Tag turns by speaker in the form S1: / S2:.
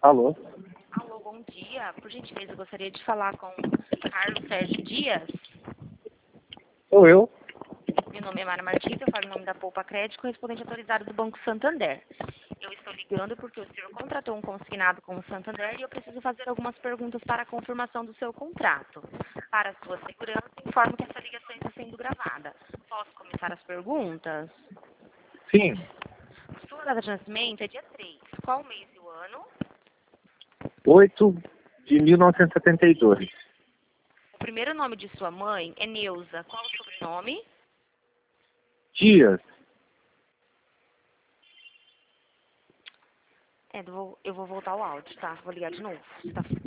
S1: Alô?
S2: Alô, bom dia. Por gentileza, eu gostaria de falar com Carlos Sérgio Dias.
S1: Sou eu?
S2: Meu nome é Mara Martins, eu falo em nome da Poupa Crédito, correspondente autorizado do Banco Santander. Eu estou ligando porque o senhor contratou um consignado com o Santander e eu preciso fazer algumas perguntas para a confirmação do seu contrato. Para a sua segurança, informo que essa ligação está sendo gravada. Posso começar as perguntas?
S1: Sim.
S2: Sua data de nascimento é dia 3. Qual o mês e o ano?
S1: 8 de 1972.
S2: O primeiro nome de sua mãe é Neuza. Qual o sobrenome?
S1: Dias.
S2: Eu vou voltar ao áudio, tá? Vou ligar de novo. Tá